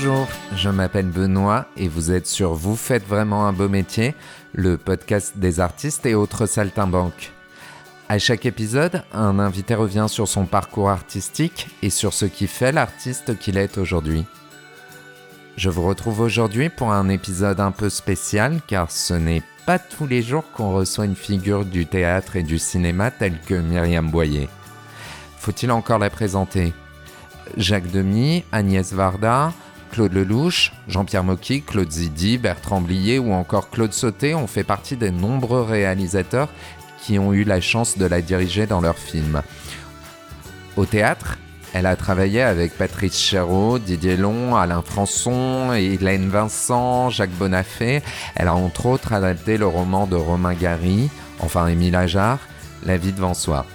Bonjour, je m'appelle Benoît et vous êtes sur Vous faites vraiment un beau métier, le podcast des artistes et autres saltimbanques. À chaque épisode, un invité revient sur son parcours artistique et sur ce qui fait l'artiste qu'il est aujourd'hui. Je vous retrouve aujourd'hui pour un épisode un peu spécial car ce n'est pas tous les jours qu'on reçoit une figure du théâtre et du cinéma telle que Myriam Boyer. Faut-il encore la présenter ? Jacques Demy, Agnès Varda, Claude Lelouch, Jean-Pierre Mocky, Claude Zidi, Bertrand Blier ou encore Claude Sauté ont fait partie des nombreux réalisateurs qui ont eu la chance de la diriger dans leurs films. Au théâtre, elle a travaillé avec Patrice Chéreau, Didier Long, Alain Françon, Hélène Vincent, Jacques Bonafé. Elle a entre autres adapté le roman de Romain Gary, enfin Émile Ajar, La vie devant soi.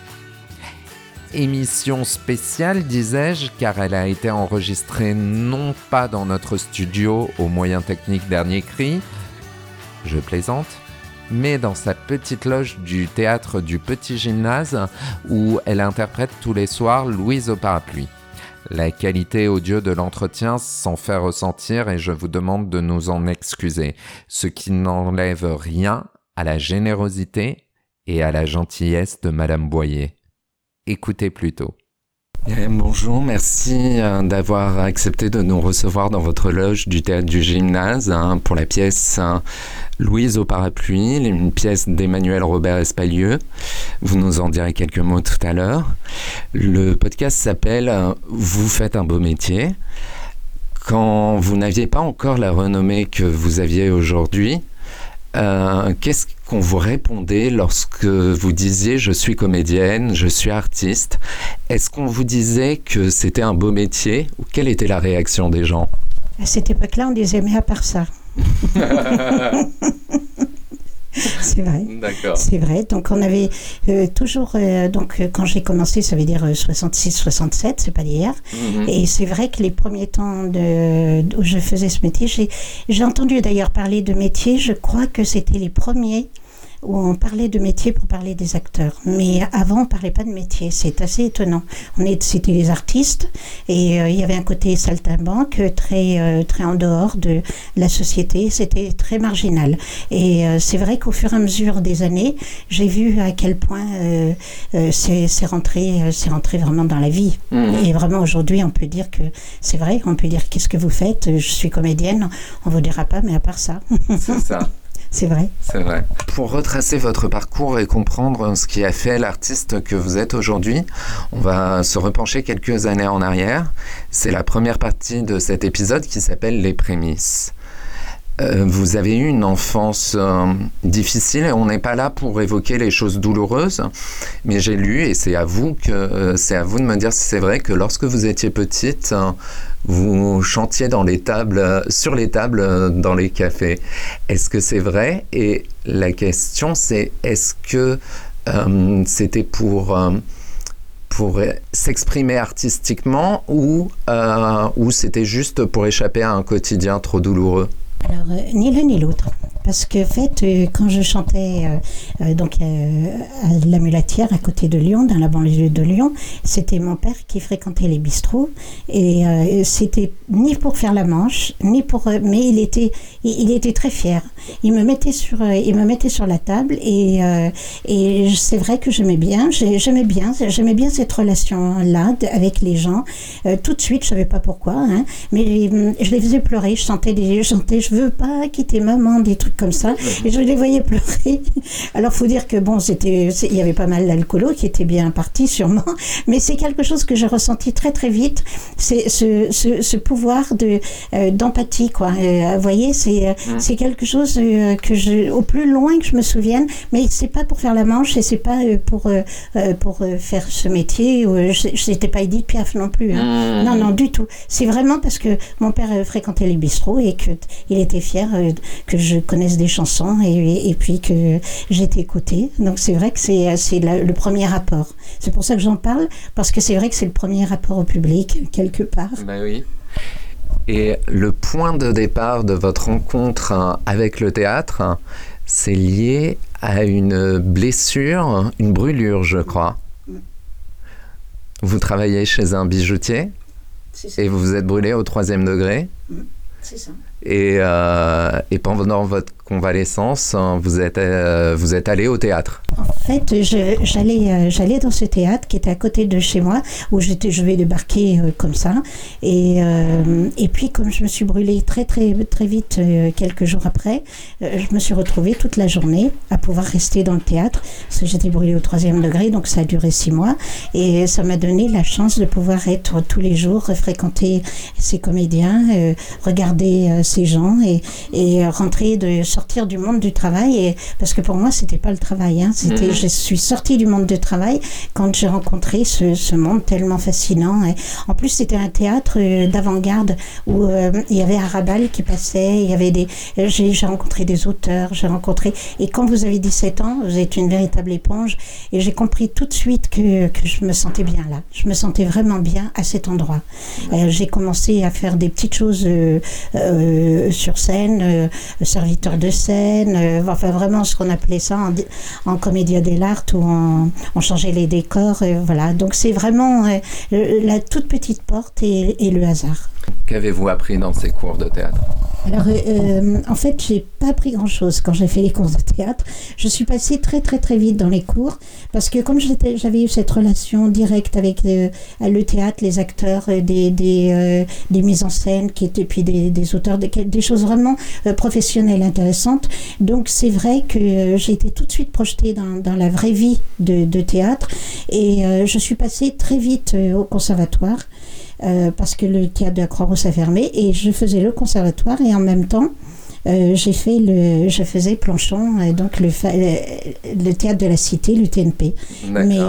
Émission spéciale, disais-je, car elle a été enregistrée non pas dans notre studio au moyen technique Dernier Cri, je plaisante, mais dans sa petite loge du théâtre du Petit Gymnase où elle interprète tous les soirs Louise au parapluie. La qualité audio de l'entretien s'en fait ressentir et je vous demande de nous en excuser, ce qui n'enlève rien à la générosité et à la gentillesse de Madame Boyer. Écoutez plutôt. Bonjour, merci d'avoir accepté de nous recevoir dans votre loge du Théâtre du Gymnase pour la pièce Louise au parapluie, une pièce d'Emmanuel Robert Espalieu. Vous nous en direz quelques mots tout à l'heure. Le podcast s'appelle « Vous faites un beau métier ». Quand vous n'aviez pas encore la renommée que vous aviez aujourd'hui, qu'est-ce qu'on vous répondait lorsque vous disiez « je suis comédienne, je suis artiste ». Est-ce qu'on vous disait que c'était un beau métier ou quelle était la réaction des gens ? À cette époque-là, on disait « mais à part ça ». C'est vrai. D'accord. C'est vrai. Donc on avait toujours quand j'ai commencé, ça veut dire 66-67, c'est pas d'hier. Mm-hmm. Et c'est vrai que les premiers temps où je faisais ce métier, j'ai entendu d'ailleurs parler de métier. Je crois que c'était les premiers où on parlait de métier pour parler des acteurs. Mais avant, on parlait pas de métier. C'est assez étonnant. C'était les artistes et il y avait un côté saltimbanque très en dehors de la société. C'était très marginal. Et c'est vrai qu'au fur et à mesure des années, j'ai vu à quel point c'est rentré vraiment dans la vie. Mmh. Et vraiment aujourd'hui, on peut dire que c'est vrai. On peut dire qu'est-ce que vous faites ? Je suis comédienne. On vous dira pas, mais à part ça. C'est ça. C'est vrai. C'est vrai. Pour retracer votre parcours et comprendre ce qui a fait l'artiste que vous êtes aujourd'hui, on va se repencher quelques années en arrière. C'est la première partie de cet épisode qui s'appelle « Les prémices ». Vous avez eu une enfance difficile et on n'est pas là pour évoquer les choses douloureuses, mais j'ai lu, et c'est à vous de me dire si c'est vrai, que lorsque vous étiez petite, vous chantiez sur les tables dans les cafés. Est-ce que c'est vrai ? Et la question c'est, est-ce que c'était pour s'exprimer artistiquement ou c'était juste pour échapper à un quotidien trop douloureux ? Alors, ni l'un ni l'autre. Parce que, en fait, quand je chantais à la Mulatière, à côté de Lyon, dans la banlieue de Lyon, c'était mon père qui fréquentait les bistrots. Et c'était ni pour faire la manche, ni pour... mais il était très fier. Il me mettait sur la table et c'est vrai que j'aimais bien cette relation-là avec les gens. Tout de suite, je savais pas pourquoi, mais je les faisais pleurer. Je chantais, je veux pas quitter maman, des trucs comme ça, et je les voyais pleurer. Alors faut dire que il y avait pas mal d'alcoolos qui étaient bien partis sûrement, mais c'est quelque chose que j'ai ressenti très très vite, c'est ce pouvoir d'empathie, quoi. Vous voyez, c'est quelque chose que au plus loin que je me souvienne, mais c'est pas pour faire la manche et c'est pas pour faire ce métier. J'étais pas Edith Piaf non plus, non du tout. C'est vraiment parce que mon père fréquentait les bistrots et que il était fier que je connaisse des chansons et puis que j'étais écoutée. Donc c'est vrai que c'est le premier rapport. C'est pour ça que j'en parle, parce que c'est vrai que c'est le premier rapport au public, quelque part. Ben oui. Et le point de départ de votre rencontre avec le théâtre, c'est lié à une blessure, une brûlure, je crois. Vous travaillez chez un bijoutier ? C'est ça. Et vous vous êtes brûlé au 3e degré. C'est ça. Et pendant votre convalescence, vous êtes allé au théâtre. En fait, j'allais dans ce théâtre qui était à côté de chez moi, où je vais débarquer comme ça. Et puis, comme je me suis brûlée très, très, très vite quelques jours après, je me suis retrouvée toute la journée à pouvoir rester dans le théâtre, parce que j'étais brûlée au 3e degré, donc ça a duré 6 mois. Et ça m'a donné la chance de pouvoir être tous les jours, fréquenter ces comédiens, regarder ces gens et sortir du monde du travail. Parce que pour moi, c'était pas le travail, hein. Je suis sortie du monde du travail quand j'ai rencontré ce monde tellement fascinant. Et en plus, c'était un théâtre d'avant-garde où il y avait Arabal qui passait, j'ai rencontré des auteurs, et quand vous avez 17 ans, vous êtes une véritable éponge, et j'ai compris tout de suite que je me sentais bien là. Je me sentais vraiment bien à cet endroit. J'ai commencé à faire des petites choses sur scène, serviteur de scène, enfin vraiment ce qu'on appelait ça en comédia dell'arte, où on changeait les décors, voilà. Donc c'est vraiment la toute petite porte et le hasard. Qu'avez-vous appris dans ces cours de théâtre ? Alors, en fait, j'ai pas appris grand-chose quand j'ai fait les cours de théâtre. Je suis passée très, très, très vite dans les cours, parce que comme j'avais eu cette relation directe avec le théâtre, les acteurs, des mises en scène, puis des auteurs, des choses vraiment professionnelles, intéressantes. Donc, c'est vrai que j'ai été tout de suite projetée dans la vraie vie de théâtre, et je suis passée très vite au conservatoire. Parce que le théâtre de la Croix-Rousse a fermé, et je faisais le conservatoire, et en même temps je faisais Planchon, donc le théâtre de la Cité, l'UTNP. Mais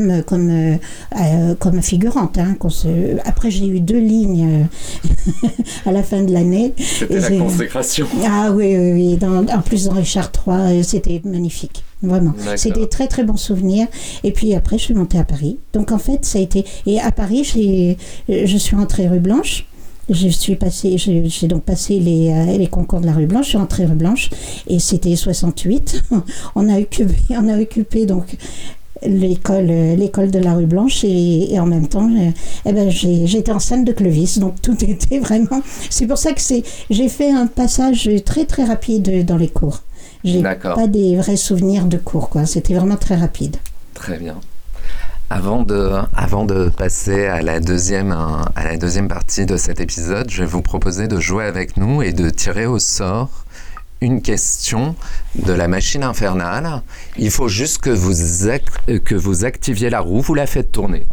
comme figurante, hein, après j'ai eu 2 lignes à la fin de l'année. C'était la consécration. Ah oui. En plus dans Richard III, c'était magnifique. Vraiment. D'accord. C'est des très très bons souvenirs. Et puis après, je suis montée à Paris. Donc en fait, ça a été... Et à Paris, je suis rentrée rue Blanche. J'ai donc passé les concours de la rue Blanche. Je suis rentrée rue Blanche. Et c'était 68. On a occupé donc l'école de la rue Blanche. Et en même temps, j'étais en scène de Clovis. Donc tout était vraiment... C'est pour ça que j'ai fait un passage très très rapide dans les cours. J'ai pas des vrais souvenirs de cours, quoi. C'était vraiment très rapide. Très bien. Avant de passer à la deuxième partie de cet épisode, je vais vous proposer de jouer avec nous et de tirer au sort une question de la machine infernale. Il faut juste que vous activiez la roue, vous la faites tourner.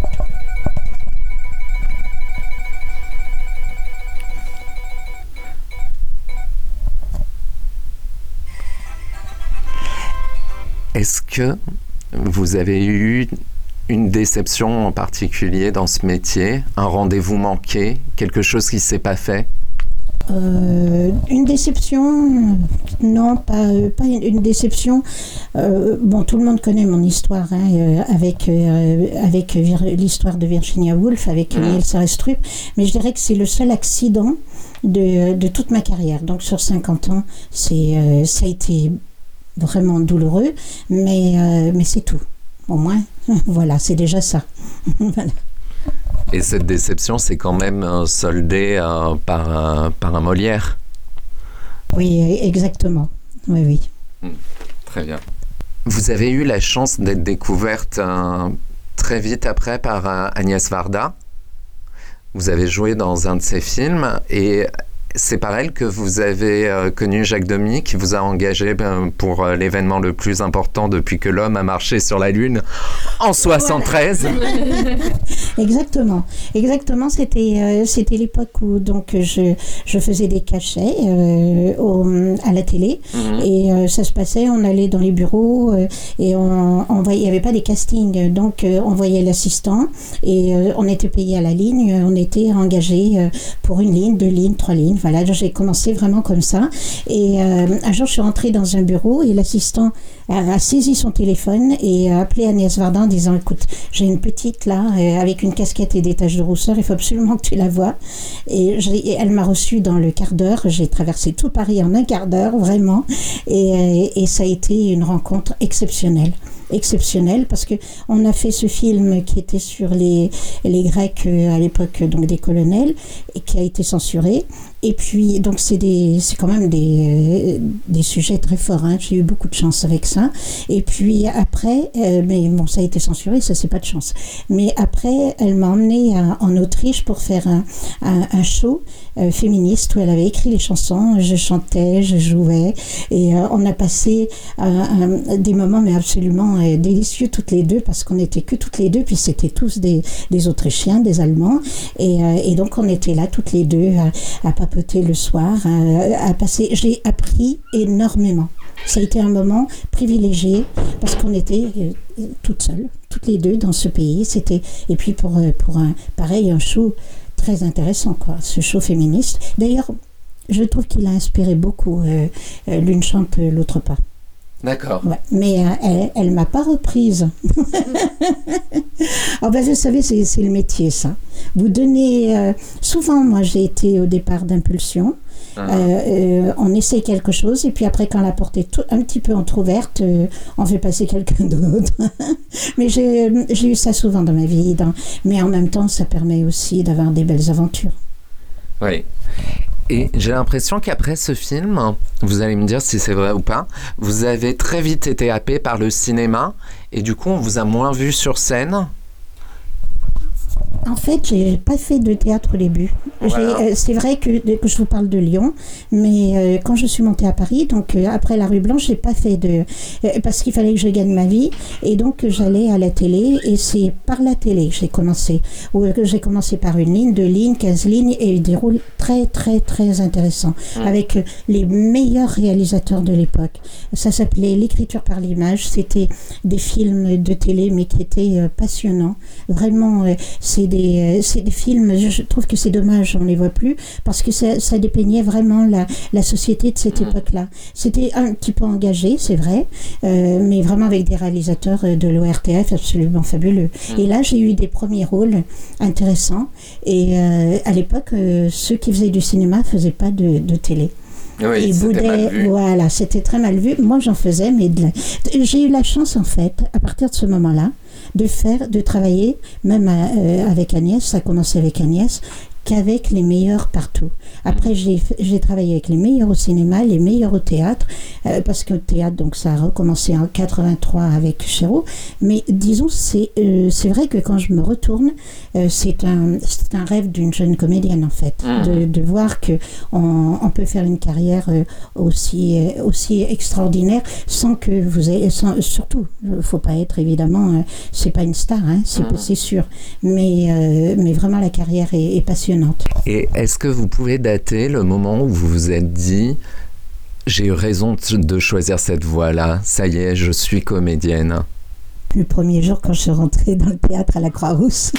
Est-ce que vous avez eu une déception en particulier dans ce métier, un rendez-vous manqué, quelque chose qui ne s'est pas fait ? Une déception, non, pas une déception. Bon, tout le monde connaît mon histoire, hein, avec l'histoire de Virginia Woolf, avec Niels Arestrup, mais je dirais que c'est le seul accident de toute ma carrière. Donc sur 50 ans, ça a été vraiment douloureux, mais c'est tout. Au moins, voilà, c'est déjà ça. Voilà. Et cette déception, c'est quand même soldée par un Molière. Oui, exactement. Oui. Très bien. Vous avez eu la chance d'être découverte très vite après par Agnès Varda. Vous avez joué dans un de ses films, et c'est par elle que vous avez connu Jacques Demy, qui vous a engagé pour l'événement le plus important depuis que l'homme a marché sur la Lune en 73. Exactement. C'était l'époque où donc je faisais des cachets à la télé, et ça se passait, on allait dans les bureaux et on voyait, il n'y avait pas des castings, donc on voyait l'assistant et on était payé à la ligne, on était engagé pour 1 ligne, 2 lignes, 3 lignes. Voilà, j'ai commencé vraiment comme ça. Et un jour, je suis rentrée dans un bureau et l'assistant a saisi son téléphone et a appelé Agnès Varda en disant « Écoute, j'ai une petite là, avec une casquette et des taches de rousseur, il faut absolument que tu la vois. » Et elle m'a reçue dans le quart d'heure. J'ai traversé tout Paris en un quart d'heure, vraiment. Et ça a été une rencontre exceptionnelle. exceptionnel parce que on a fait ce film qui était sur les Grecs à l'époque, donc des colonels, et qui a été censuré. Et puis, donc, c'est quand même des sujets très forts. Hein. J'ai eu beaucoup de chance avec ça. Et puis après, mais bon, ça a été censuré, ça c'est pas de chance. Mais après, elle m'a emmenée en Autriche pour faire un show féministe où elle avait écrit les chansons. Je chantais, je jouais, et on a passé des moments mais absolument délicieux toutes les deux parce qu'on n'était que toutes les deux, puis c'était tous des Autrichiens, des Allemands, et donc on était là toutes les deux à papoter le soir, à passer. J'ai appris énormément. Ça a été un moment privilégié parce qu'on était toutes seules, toutes les deux dans ce pays. Et puis pour un show très intéressant, quoi, ce show féministe. D'ailleurs, je trouve qu'il a inspiré beaucoup. L'une chante, l'autre pas. D'accord. Ouais, mais elle m'a pas reprise. Alors ben, vous savez, c'est le métier, ça. Vous donnez... souvent, moi, j'ai été au départ d'impulsion. On essaye quelque chose et puis après quand la porte est un petit peu entrouverte, on fait passer quelqu'un d'autre. Mais j'ai eu ça souvent dans ma vie, mais en même temps ça permet aussi d'avoir des belles aventures. Oui. Et j'ai l'impression qu'après ce film, vous allez me dire si c'est vrai ou pas, vous avez très vite été happé par le cinéma et du coup on vous a moins vu sur scène. En fait, j'ai pas fait de théâtre au début. Voilà. C'est vrai que je vous parle de Lyon, mais quand je suis montée à Paris, donc après la Rue Blanche, j'ai pas fait parce qu'il fallait que je gagne ma vie, et donc j'allais à la télé, et c'est par la télé que j'ai commencé. J'ai commencé par une ligne, 2 lignes, 15 lignes, et des rôles très très très intéressants, avec les meilleurs réalisateurs de l'époque. Ça s'appelait l'écriture par l'image. C'était des films de télé, mais qui étaient passionnants. Vraiment, c'est des films, je trouve que c'est dommage, on ne les voit plus, parce que ça dépeignait vraiment la société de cette époque-là. C'était un petit peu engagé, c'est vrai, mais vraiment avec des réalisateurs de l'ORTF absolument fabuleux. Et là, j'ai eu des premiers rôles intéressants, et à l'époque, ceux qui faisaient du cinéma ne faisaient pas de télé. Oui, et c'était mal vu. Voilà, c'était très mal vu. Moi, j'en faisais, mais j'ai eu la chance, en fait, à partir de ce moment-là, de travailler, même avec Agnès, ça a commencé avec Agnès, qu'avec les meilleurs partout. Après, j'ai travaillé avec les meilleurs au cinéma, les meilleurs au théâtre, parce qu'au théâtre, donc ça a recommencé en 83 avec Chéreau. Mais disons, c'est vrai que quand je me retourne, c'est un rêve d'une jeune comédienne, en fait, de voir qu'on peut faire une carrière aussi extraordinaire sans que vous ayez... surtout, il ne faut pas être, évidemment, c'est pas une star, hein, c'est sûr. Mais vraiment, la carrière est passionnante. Et est-ce que vous pouvez dater le moment où vous vous êtes dit « J'ai eu raison de choisir cette voie-là, ça y est, je suis comédienne ». Le premier jour quand je suis rentrée dans le théâtre à la Croix-Rousse.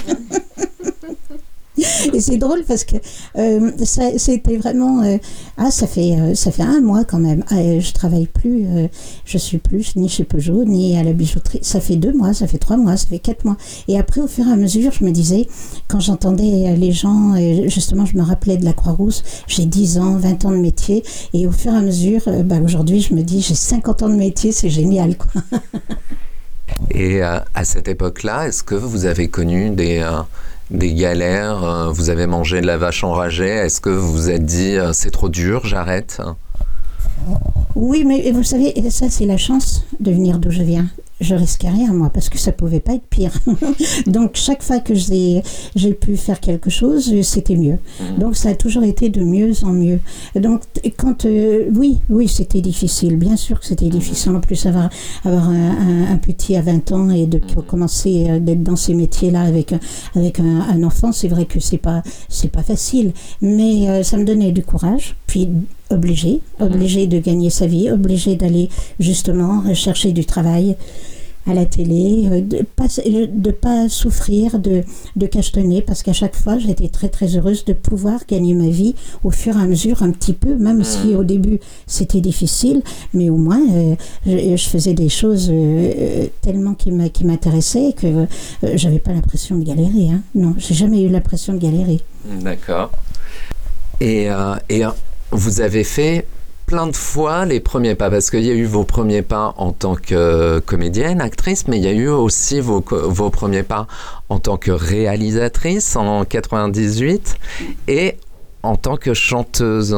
Et c'est drôle parce que c'était vraiment... ça fait 1 mois quand même. Je travaille plus, je suis plus ni chez Peugeot, ni à la bijouterie. Ça fait 2 mois, ça fait 3 mois, ça fait 4 mois. Et après, au fur et à mesure, je me disais, quand j'entendais les gens, justement, je me rappelais de la Croix-Rousse, j'ai 10 ans, 20 ans de métier. Et au fur et à mesure, aujourd'hui, je me dis, j'ai 50 ans de métier, c'est génial, quoi. Et à cette époque-là, est-ce que vous avez connu des galères, vous avez mangé de la vache enragée, est-ce que vous vous êtes dit c'est trop dur, j'arrête? Oui, mais vous savez, ça c'est la chance de venir d'où je viens. Je risquais rien, moi, parce que ça pouvait pas être pire. Donc, chaque fois que j'ai pu faire quelque chose, c'était mieux. Donc, ça a toujours été de mieux en mieux. Donc, quand... oui, c'était difficile. Bien sûr que c'était difficile. En plus, avoir un petit à 20 ans et de commencer d'être dans ces métiers-là avec un enfant, c'est vrai que c'est pas facile. Mais ça me donnait du courage. Puis, obligé de gagner sa vie, obligé d'aller justement chercher du travail à la télé, de pas souffrir, de cachetonner, parce qu'à chaque fois j'étais très très heureuse de pouvoir gagner ma vie au fur et à mesure un petit peu, même si au début c'était difficile, mais au moins je faisais des choses tellement qui m'intéressaient que j'avais pas l'impression de galérer, hein. Non, j'ai jamais eu l'impression de galérer. D'accord. Et vous avez fait plein de fois les premiers pas, parce qu'il y a eu vos premiers pas en tant que comédienne, actrice, mais il y a eu aussi vos premiers pas en tant que réalisatrice en 98 et en tant que chanteuse.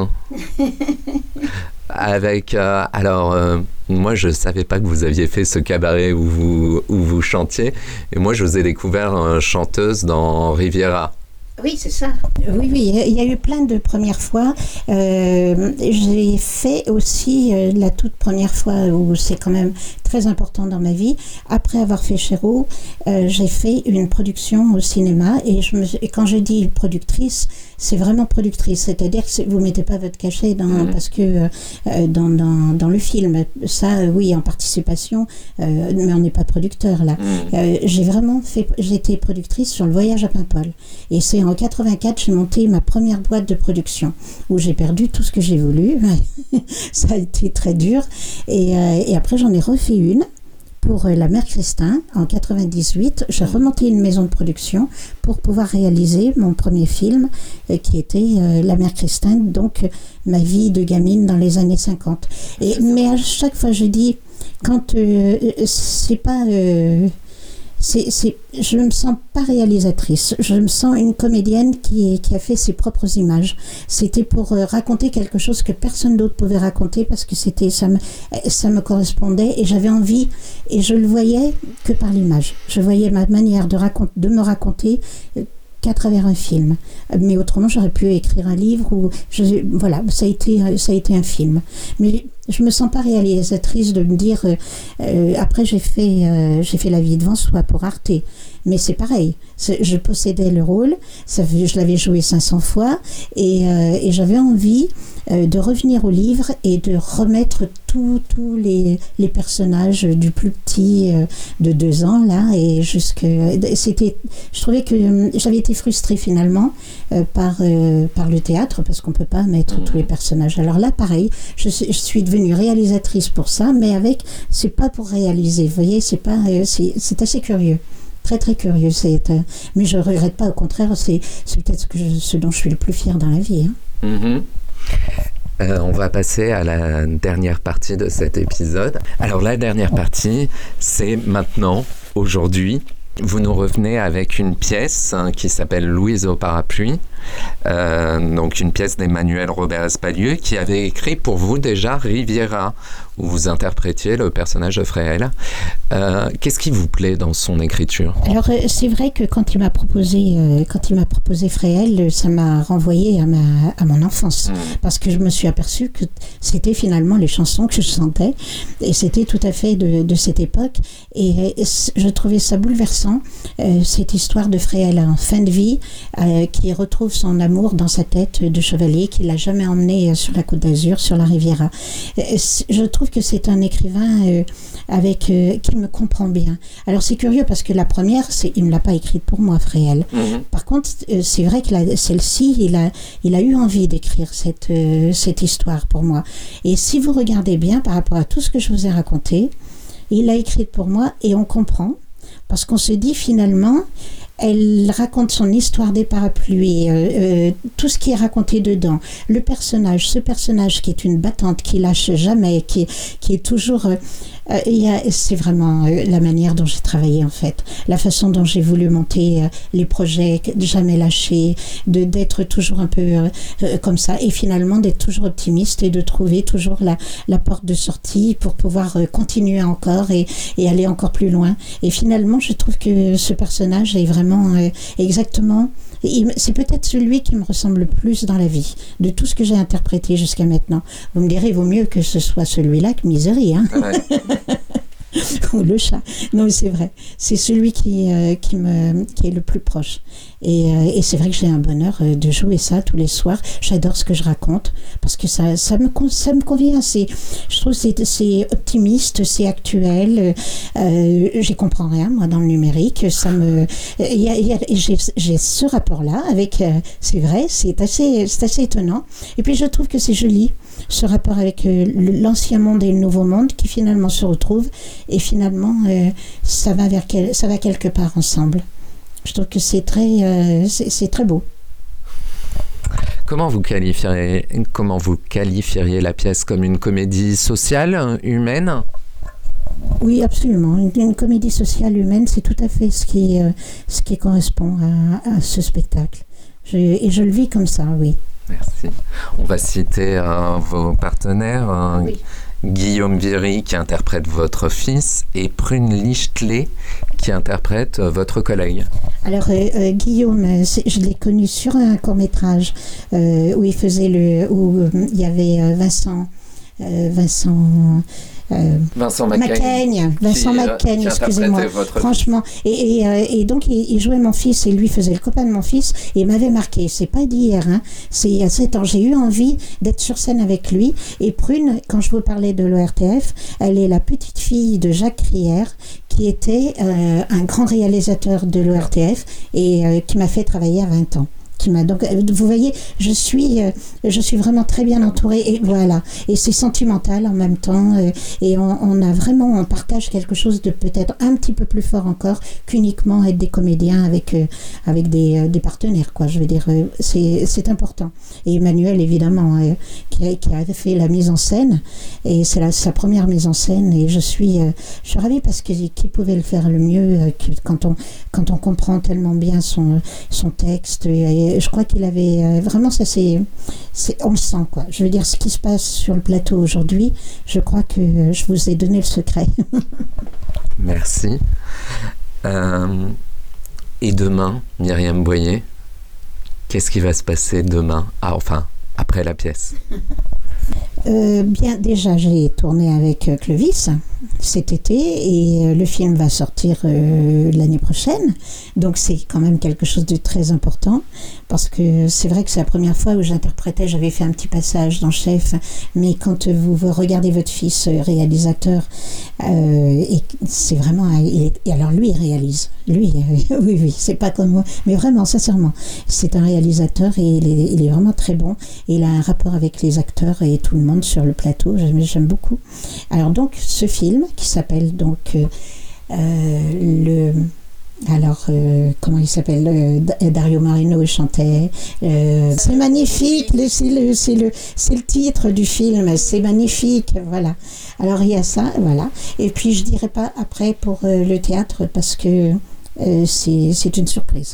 Avec moi je savais pas que vous aviez fait ce cabaret où vous chantiez, et moi je vous ai découvert chanteuse dans Riviera. Oui, c'est ça. Oui, il y a eu plein de premières fois. J'ai fait aussi la toute première fois où c'est quand même très important dans ma vie. Après avoir fait Chéreau, j'ai fait une production au cinéma et quand je dis productrice, c'est vraiment productrice. C'est-à-dire que vous ne mettez pas votre cachet parce que dans le film. Ça, oui, en participation, mais on n'est pas producteur là. J'ai été productrice sur Le Voyage à Paimpol. Et c'est en 84, j'ai monté ma première boîte de production où j'ai perdu tout ce que j'ai voulu. Ça a été très dur. Et après, j'en ai refait une pour La Mère Christin en 98. J'ai remonté une maison de production pour pouvoir réaliser mon premier film qui était La Mère Christin, donc ma vie de gamine dans les années 50. Mais à chaque fois, je dis, quand c'est pas... je ne me sens pas réalisatrice, je me sens une comédienne qui a fait ses propres images. C'était pour raconter quelque chose que personne d'autre pouvait raconter parce que ça me correspondait et j'avais envie, et je le voyais que par l'image. Je voyais ma manière de me raconter qu'à travers un film. Mais autrement, j'aurais pu écrire un livre voilà, ça a été un film. Mais je me sens pas réalisatrice de me dire après j'ai fait La Vie devant soi pour Arte, mais c'est pareil, je possédais le rôle, je l'avais joué 500 fois et j'avais envie de revenir au livre et de remettre tous les personnages du plus petit de 2 ans là et je trouvais que j'avais été frustrée finalement par le théâtre parce qu'on peut pas mettre tous les personnages. Alors là pareil, je suis devenue réalisatrice pour ça, mais c'est pas pour réaliser, vous voyez, c'est assez curieux, très très curieux, mais je regrette pas, au contraire, c'est peut-être ce dont je suis le plus fière dans la vie. On va passer à la dernière partie de cet épisode. Alors la dernière partie, c'est maintenant, aujourd'hui. Vous nous revenez avec une pièce qui s'appelle Louise au parapluie, donc une pièce d'Emmanuel Robert Espalieu qui avait écrit pour vous déjà Riviera, où vous interprétiez le personnage de Fréhel. Qu'est-ce qui vous plaît dans son écriture ? Alors c'est vrai que quand il m'a proposé Fréhel, ça m'a renvoyé à mon enfance, parce que je me suis aperçue que c'était finalement les chansons que je chantais, et c'était tout à fait de cette époque, et je trouvais ça bouleversant, cette histoire de Fréhel en fin de vie, qui retrouve son amour dans sa tête de chevalier, qu'il n'a jamais emmené sur la Côte d'Azur, sur la Riviera. Je trouve que c'est un écrivain qui me comprend bien. Alors c'est curieux parce que la première, il ne me l'a pas écrite pour moi, Fréhel. Par contre, c'est vrai que celle-ci, il a eu envie d'écrire cette histoire pour moi. Et si vous regardez bien par rapport à tout ce que je vous ai raconté, il l'a écrite pour moi et on comprend, parce qu'on se dit finalement, elle raconte son histoire des parapluies, tout ce qui est raconté dedans. Ce personnage qui est une battante, qui lâche jamais, qui est toujours... c'est vraiment la manière dont j'ai travaillé en fait, la façon dont j'ai voulu monter les projets, jamais lâcher, d'être toujours un peu comme ça, et finalement d'être toujours optimiste et de trouver toujours la porte de sortie pour pouvoir continuer encore et aller encore plus loin. Et finalement, je trouve que ce personnage est vraiment exactement... C'est peut-être celui qui me ressemble le plus dans la vie, de tout ce que j'ai interprété jusqu'à maintenant. Vous me direz, il vaut mieux que ce soit celui-là que Misery, hein. Ouais. Ou le chat. Non, mais c'est vrai. C'est celui qui est le plus proche. Et c'est vrai que j'ai un bonheur de jouer ça tous les soirs. J'adore ce que je raconte parce que ça me convient. Je trouve que c'est optimiste, c'est actuel. J'y comprends rien, moi, dans le numérique. J'ai ce rapport-là avec... c'est vrai, c'est assez étonnant. Et puis, je trouve que c'est joli, ce rapport avec l'ancien monde et le nouveau monde qui finalement se retrouvent. Et finalement, ça va quelque part ensemble. Je trouve que c'est très beau. Comment vous qualifieriez la pièce, comme une comédie sociale, humaine ? Oui, absolument. Une comédie sociale humaine, c'est tout à fait ce qui correspond à ce spectacle. Et je le vis comme ça, oui. Merci. On va citer vos partenaires. Oui. Guillaume Viry qui interprète votre fils et Prune Lichtlé qui interprète votre collègue. Alors Guillaume, je l'ai connu sur un court-métrage où il y avait Vincent Macaigne, excusez-moi. Franchement, et donc il jouait mon fils et lui faisait le copain de mon fils et il m'avait marqué. C'est pas d'hier, c'est il y a 7 ans. J'ai eu envie d'être sur scène avec lui. Et Prune, quand je vous parlais de l'ORTF, elle est la petite fille de Jacques Crière, qui était un grand réalisateur de l'ORTF et qui m'a fait travailler à 20 ans. Donc, vous voyez, je suis vraiment très bien entourée et voilà. Et c'est sentimental en même temps et on partage quelque chose de peut-être un petit peu plus fort encore qu'uniquement être des comédiens avec des partenaires, quoi. Je veux dire, c'est important. Et Emmanuel, évidemment, qui a fait la mise en scène et c'est sa première mise en scène et je suis ravie parce que qui pouvait le faire le mieux quand on comprend tellement bien son texte et je crois qu'il avait vraiment ça on le sent, quoi. Je veux dire, ce qui se passe sur le plateau aujourd'hui, je crois que je vous ai donné le secret. Merci. Et demain, Myriam Boyer, qu'est-ce qui va se passer demain? Après la pièce. Bien, déjà, j'ai tourné avec Clovis cet été et le film va sortir l'année prochaine. Donc, c'est quand même quelque chose de très important parce que c'est vrai que c'est la première fois où j'interprétais, j'avais fait un petit passage dans Chef, mais quand vous regardez votre fils réalisateur, et c'est vraiment... et alors, lui, il réalise. Lui, oui, c'est pas comme moi, mais vraiment, sincèrement, c'est un réalisateur et il est vraiment très bon et il a un rapport avec les acteurs et tout le monde sur le plateau, j'aime beaucoup. Alors donc ce film qui s'appelle donc comment il s'appelle, Dario Marino chantait, c'est magnifique, c'est le titre du film, c'est magnifique, voilà. Alors il y a ça, voilà. Et puis je dirais pas après pour le théâtre parce que c'est une surprise.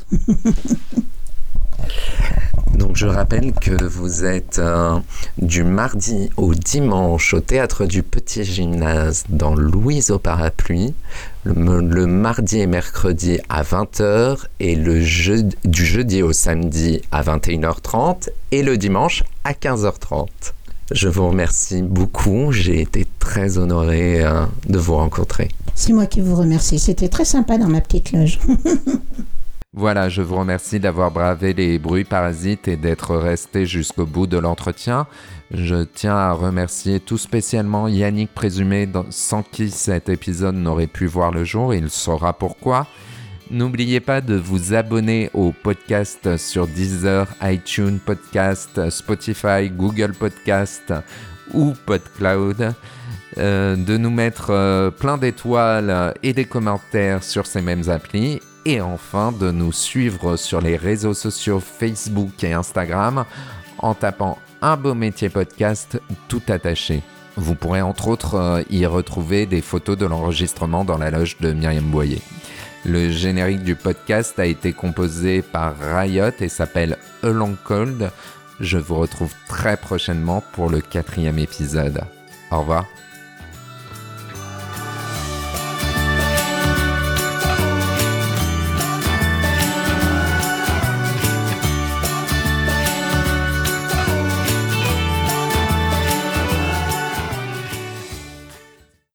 Donc je rappelle que vous êtes du mardi au dimanche au Théâtre du Petit Gymnase dans Louise au Parapluie, le mardi et mercredi à 20h et du jeudi au samedi à 21h30 et le dimanche à 15h30. Je vous remercie beaucoup, j'ai été très honoré de vous rencontrer. C'est moi qui vous remercie, c'était très sympa dans ma petite loge. Voilà, je vous remercie d'avoir bravé les bruits parasites et d'être resté jusqu'au bout de l'entretien. Je tiens à remercier tout spécialement Yannick Présumé, sans qui cet épisode n'aurait pu voir le jour. Il saura pourquoi. N'oubliez pas de vous abonner au podcast sur Deezer, iTunes Podcast, Spotify, Google Podcast ou PodCloud. De nous mettre plein d'étoiles et des commentaires sur ces mêmes applis. Et enfin, de nous suivre sur les réseaux sociaux Facebook et Instagram en tapant Un Beau Métier Podcast tout attaché. Vous pourrez entre autres y retrouver des photos de l'enregistrement dans la loge de Myriam Boyer. Le générique du podcast a été composé par Riot et s'appelle A Long Cold. Je vous retrouve très prochainement pour le 4e épisode. Au revoir.